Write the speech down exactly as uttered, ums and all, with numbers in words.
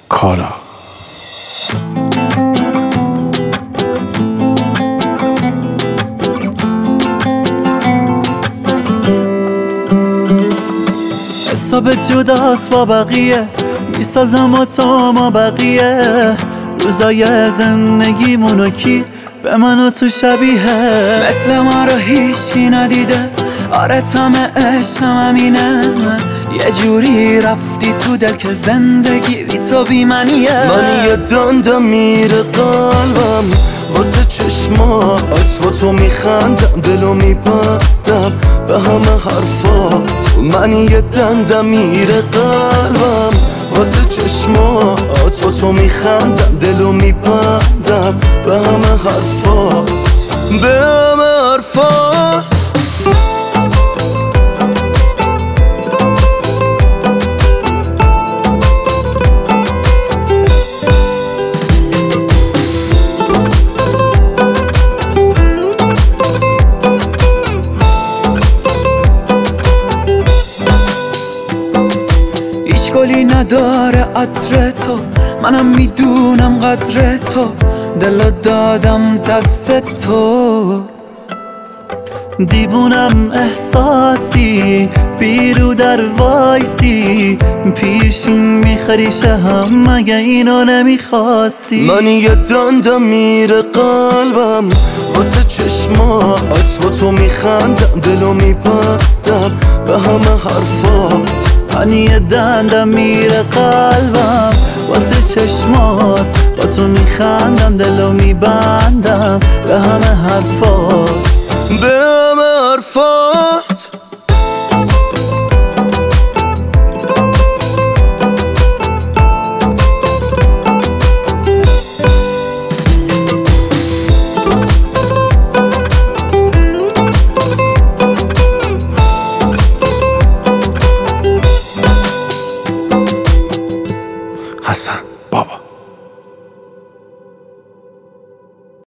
کالا. حساب جداست با بقیه، میسازم و تو ما بقیه. روزای زندگیمونو کی به من و تو شبیه؟ مثل ما رو هیچکی ندیده، آره تم عشقم همینه. یه جوری رفتی تو دل که زندگی بی تو بی منیه. من یه دندم میره قلبم واسه چشمات، با تو میخندم دلو میبندم به همه حرفات. من یه دندم میره قلبم واسه چشمات، با تو میخندم دلو میبندم به همه حرفات، به همه حرفات. گلی نداره عطر تو، منم میدونم قدر تو. دلو دادم دست تو، دیوونم احساسی بیرو در وایسی. پیشین میخریشه هم مگه اینو نمیخواستی؟ من یه دندم میره قلبم واسه چشمات، با تو میخندم دلو میبندم به همه حرفات. من یه دندم میره قلبم واسه چشمات، با تو میخندم دلو میبندم به همه حرفات، به همه حرفات. حسن بابا.